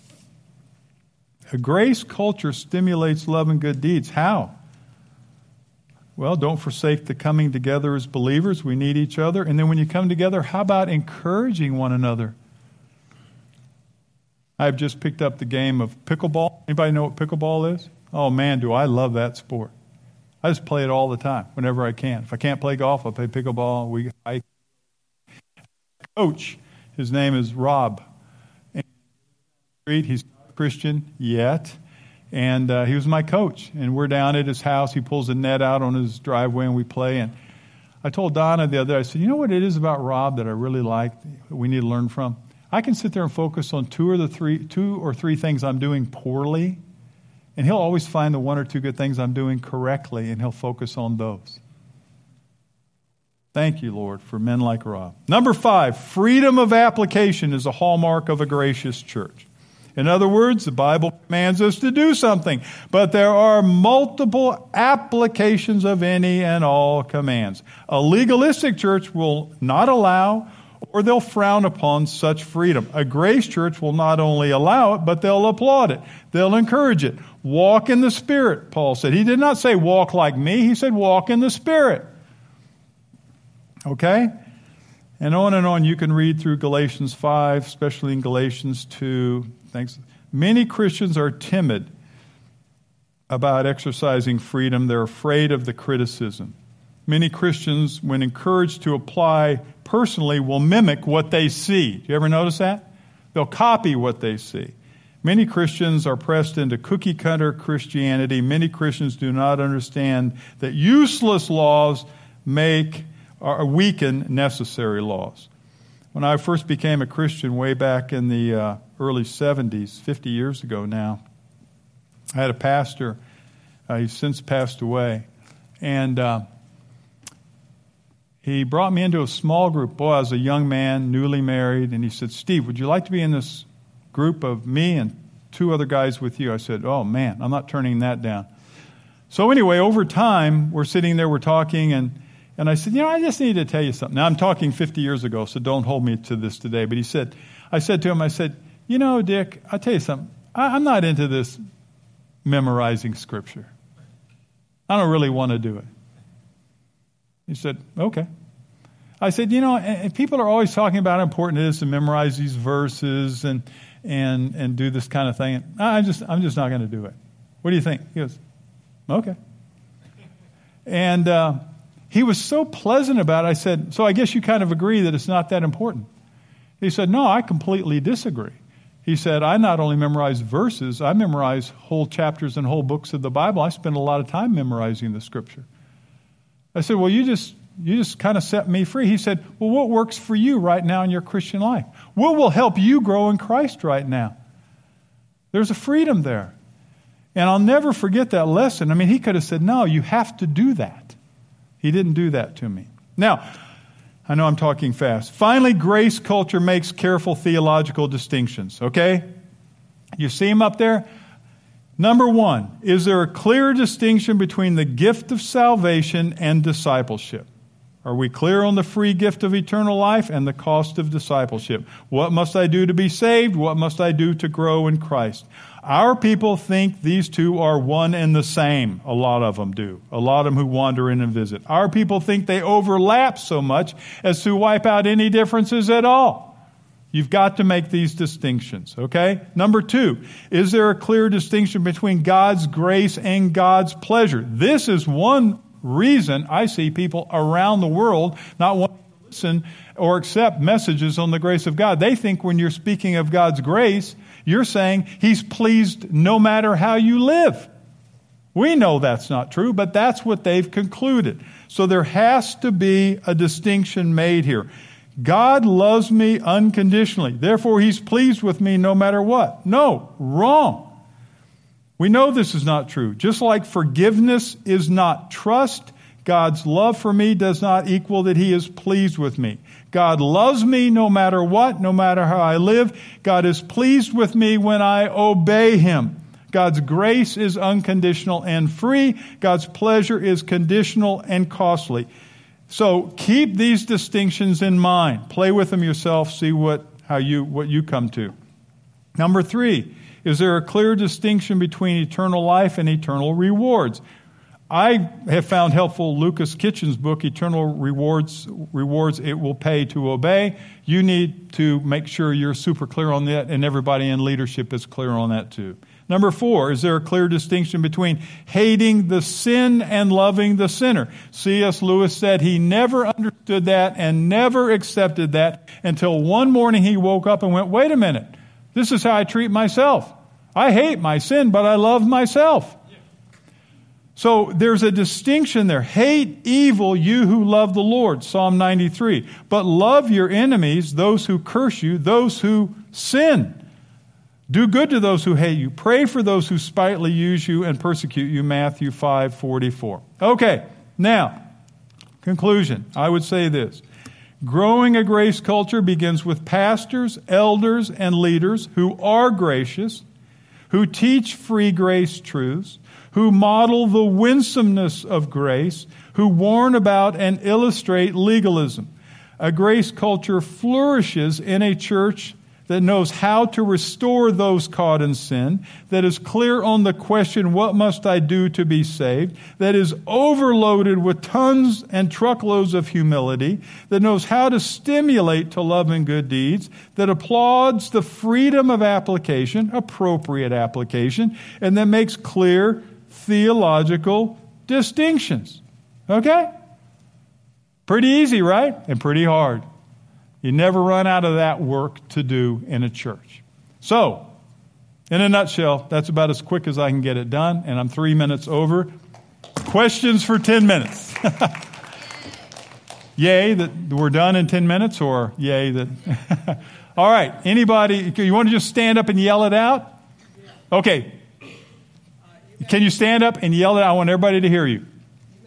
A grace culture stimulates love and good deeds. How? Well, don't forsake the coming together as believers. We need each other. And then when you come together, how about encouraging one another? I've just picked up the game of pickleball. Anybody know what pickleball is? Oh, man, do I love that sport. I just play it all the time, whenever I can. If I can't play golf, I'll play pickleball. Coach, his name is Rob. He's not a Christian yet. And he was my coach. And we're down at his house. He pulls a net out on his driveway, and we play. And I told Donna the other day, I said, you know what it is about Rob that I really like, that we need to learn from? I can sit there and focus on two or three things I'm doing poorly, and he'll always find the one or two good things I'm doing correctly, and he'll focus on those. Thank you, Lord, for men like Rob. Number 5, freedom of application is a hallmark of a gracious church. In other words, the Bible commands us to do something, but there are multiple applications of any and all commands. A legalistic church will not allow or they'll frown upon such freedom. A grace church will not only allow it, but they'll applaud it. They'll encourage it. Walk in the Spirit, Paul said. He did not say walk like me. He said walk in the Spirit. Okay? And on you can read through Galatians 5, especially in Galatians 2. Thanks. Many Christians are timid about exercising freedom. They're afraid of the criticism. Many Christians, when encouraged to apply personally, will mimic what they see. Do you ever notice that? They'll copy what they see. Many Christians are pressed into cookie-cutter Christianity. Many Christians do not understand that useless laws weaken necessary laws. When I first became a Christian way back in the early 70s, 50 years ago now, I had a pastor. He's since passed away. And he brought me into a small group. Boy, I was a young man, newly married. And he said, Steve, would you like to be in this group of me and 2 other guys with you? I said, oh, man, I'm not turning that down. So anyway, over time, we're sitting there, we're talking, and I said, I just need to tell you something. Now, I'm talking 50 years ago, so don't hold me to this today. But I said to him, Dick, I'll tell you something. I'm not into this memorizing Scripture. I don't really want to do it. He said, okay. I said, and people are always talking about how important it is to memorize these verses and do this kind of thing. I'm just not going to do it. What do you think? He goes, okay. And he was so pleasant about it. I said, so I guess you kind of agree that it's not that important. He said, no, I completely disagree. He said, I not only memorize verses, I memorize whole chapters and whole books of the Bible. I spend a lot of time memorizing the Scripture. I said, well, you just kind of set me free. He said, well, what works for you right now in your Christian life? What will help you grow in Christ right now? There's a freedom there. And I'll never forget that lesson. I mean, he could have said, no, you have to do that. He didn't do that to me. Now, I know I'm talking fast. Finally, grace culture makes careful theological distinctions, okay? You see them up there? Number 1, is there a clear distinction between the gift of salvation and discipleship? Are we clear on the free gift of eternal life and the cost of discipleship? What must I do to be saved? What must I do to grow in Christ? Our people think these two are one and the same. A lot of them do. A lot of them who wander in and visit. Our people think they overlap so much as to wipe out any differences at all. You've got to make these distinctions, okay? Number 2, is there a clear distinction between God's grace and God's pleasure? This is one reason I see people around the world not wanting to listen or accept messages on the grace of God. They think when you're speaking of God's grace, you're saying He's pleased no matter how you live. We know that's not true, but that's what they've concluded. So there has to be a distinction made here. God loves me unconditionally. Therefore, He's pleased with me no matter what. No, wrong. We know this is not true. Just like forgiveness is not trust, God's love for me does not equal that He is pleased with me. God loves me no matter what, no matter how I live. God is pleased with me when I obey Him. God's grace is unconditional and free. God's pleasure is conditional and costly. So keep these distinctions in mind. Play with them yourself. See what you come to. Number 3, is there a clear distinction between eternal life and eternal rewards? I have found helpful Lucas Kitchen's book, Eternal Rewards It Will Pay to Obey. You need to make sure you're super clear on that, and everybody in leadership is clear on that too. Number 4, is there a clear distinction between hating the sin and loving the sinner? C.S. Lewis said he never understood that and never accepted that until one morning he woke up and went, wait a minute, this is how I treat myself. I hate my sin, but I love myself. So there's a distinction there. Hate evil, you who love the Lord, Psalm 93. But love your enemies, those who curse you, those who sin. Do good to those who hate you. Pray for those who spitefully use you and persecute you, Matthew 5:44. Okay, now, conclusion. I would say this. Growing a grace culture begins with pastors, elders, and leaders who are gracious, who teach free grace truths, who model the winsomeness of grace, who warn about and illustrate legalism. A grace culture flourishes in a church that knows how to restore those caught in sin, that is clear on the question, what must I do to be saved, that is overloaded with tons and truckloads of humility, that knows how to stimulate to love and good deeds, that applauds the freedom of application, appropriate application, and that makes clear theological distinctions. Okay? Pretty easy, right? And pretty hard. You never run out of that work to do in a church. So, in a nutshell, that's about as quick as I can get it done, and I'm 3 minutes over. Questions for 10 minutes? Yay, that we're done in 10 minutes, or yay that... All right, anybody, you want to just stand up and yell it out? Okay. Can you stand up and yell it out? I want everybody to hear you.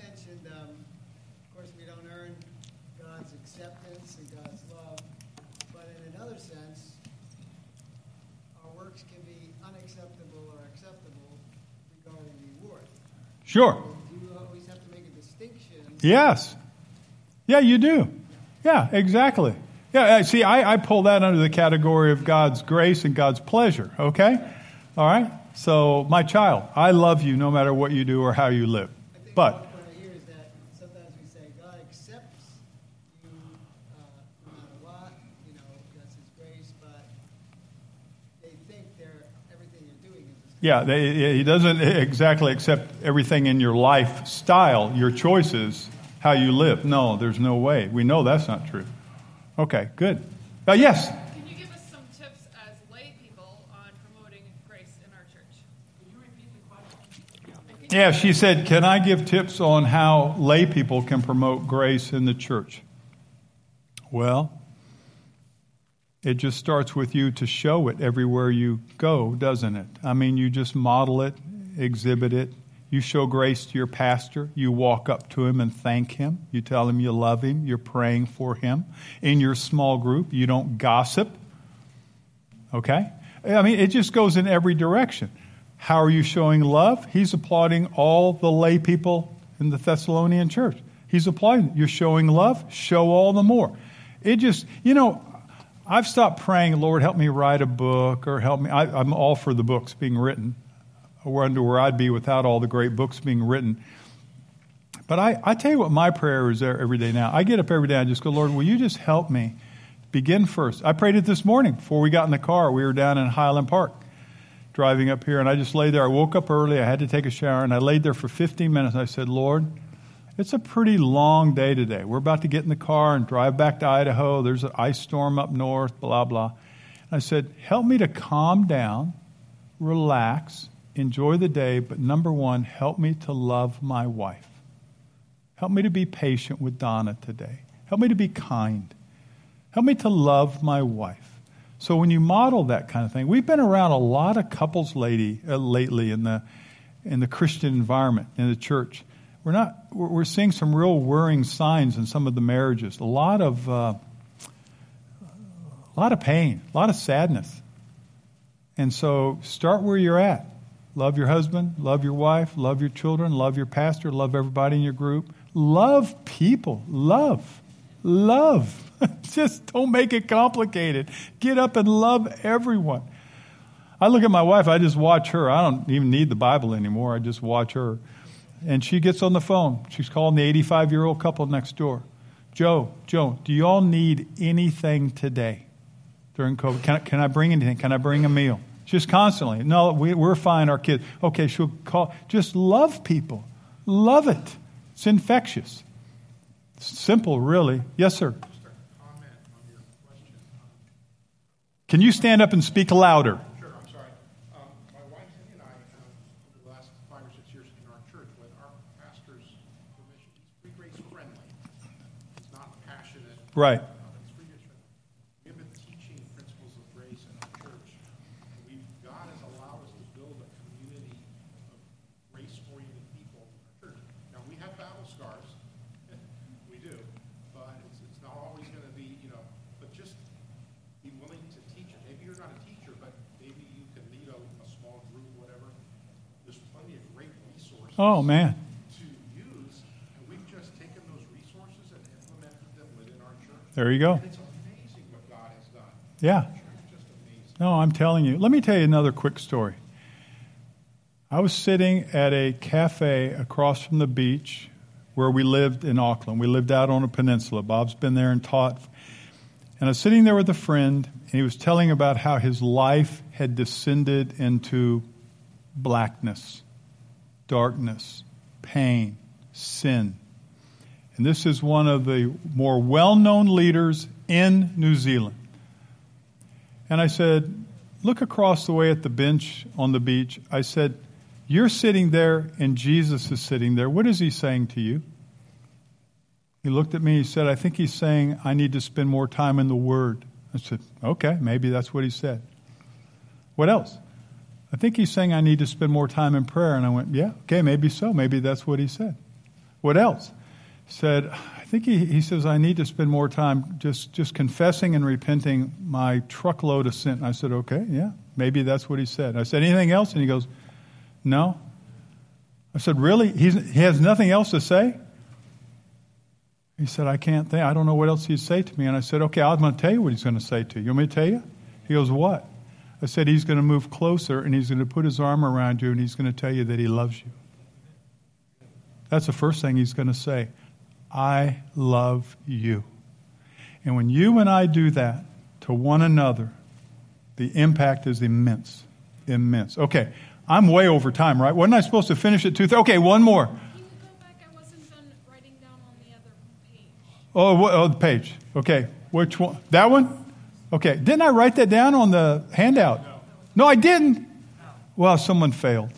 Sure. Do you always have to make a distinction? Yes. Yeah, you do. Yeah, exactly. Yeah, see, I pull that under the category of God's grace and God's pleasure, okay? All right? So, my child, I love you no matter what you do or how you live. I think But what I hear is that sometimes we say God accepts you no matter what, that's His grace, but they think everything you're doing is His yeah, He doesn't exactly accept everything in your lifestyle, your choices, how you live. No, there's no way. We know that's not true. Okay, good. Yes? Can you give us some tips as lay people on promoting grace in our church? Can you repeat the question? Yeah, she said, can I give tips on how lay people can promote grace in the church? Well, it just starts with you to show it everywhere you go, doesn't it? I mean, you just model it, exhibit it. You show grace to your pastor. You walk up to him and thank him. You tell him you love him. You're praying for him. In your small group, you don't gossip. Okay? I mean, it just goes in every direction. How are you showing love? He's applauding all the lay people in the Thessalonian church. He's applauding. You're showing love? Show all the more. It just, I've stopped praying, Lord, help me write a book, or help me. I'm all for the books being written. I wonder where I'd be without all the great books being written. But I tell you what my prayer is there every day now. I get up every day and I just go, Lord, will you just help me begin first? I prayed it this morning before we got in the car. We were down in Highland Park driving up here, and I just laid there. I woke up early. I had to take a shower, and I laid there for 15 minutes. I said, Lord, it's a pretty long day today. We're about to get in the car and drive back to Idaho. There's an ice storm up north, blah, blah. And I said, help me to calm down, relax, enjoy the day, but number one, help me to love my wife. Help me to be patient with Donna today. Help me to be kind. Help me to love my wife. So when you model that kind of thing, we've been around a lot of couples lately in the Christian environment, in the church. We're seeing some real worrying signs in some of the marriages. A lot of pain, a lot of sadness. And so start where you're at. Love your husband, love your wife, love your children, love your pastor, love everybody in your group. Love people. Love. Just don't make it complicated. Get up and love everyone. I look at my wife, I just watch her. I don't even need the Bible anymore. I just watch her. And she gets on the phone. She's calling the 85-year-old couple next door. Joe, do you all need anything today during COVID? Can I bring anything? Can I bring a meal? Just constantly. No, we're fine, our kids. Okay, she'll call. Just love people. Love it. It's infectious. Simple, really. Yes, sir. Can you stand up and speak louder? Sure, I'm sorry. My wife and I, over the last 5 or 6 years in our church, with our pastor's permission, he's free grace friendly. He's not passionate. Right. He's free grace friendly. We have been teaching principles of grace in our church. God has allowed us to build a community of grace-oriented people in our church. Now, we have battle scars. We do. But it's not always going to be, but just be willing to teach it. Maybe you're not a teacher, but maybe you can lead a small group, whatever. There's plenty of great resources to use, and we've just taken those resources and implemented them within our church. There you go. And it's amazing what God has done. Yeah. It's just amazing. No, I'm telling you. Let me tell you another quick story. I was sitting at a cafe across from the beach where we lived in Auckland. We lived out on a peninsula. Bob's been there and taught. And I was sitting there with a friend, and he was telling about how his life had descended into blackness, darkness, pain, sin. And this is one of the more well-known leaders in New Zealand. And I said, look across the way at the bench on the beach. I said, you're sitting there and Jesus is sitting there. What is he saying to you? He looked at me. He said, I think he's saying I need to spend more time in the Word. I said, okay, maybe that's what he said. What else? I think he's saying I need to spend more time in prayer. And I went, yeah, okay, maybe so. Maybe that's what he said. What else? He said, I think he says I need to spend more time just confessing and repenting my truckload of sin. I said, okay, yeah, maybe that's what he said. I said, anything else? And he goes, no. I said, really? He has nothing else to say? He said, I can't think. I don't know what else he'd say to me. And I said, okay, I'm going to tell you what he's going to say to you. You want me to tell you? He goes, what? I said, he's going to move closer and he's going to put his arm around you and he's going to tell you that he loves you. That's the first thing he's going to say. I love you. And when you and I do that to one another, the impact is immense. Immense. Okay, I'm way over time, right? Wasn't I supposed to finish at 2:30? Okay, one more. Can you go back? I wasn't done writing down on the other page. Oh, the page. Okay, which one? That one? Okay, didn't I write that down on the handout? No, I didn't. Well, someone failed.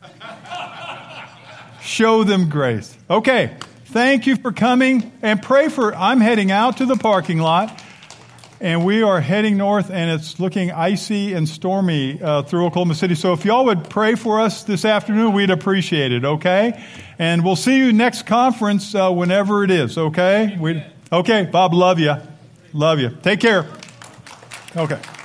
Show them grace. Okay, thank you for coming and pray for. I'm heading out to the parking lot. And we are heading north, and it's looking icy and stormy through Oklahoma City. So if y'all would pray for us this afternoon, we'd appreciate it, okay? And we'll see you next conference whenever it is, okay? Okay, Bob, love you. Love you. Take care. Okay.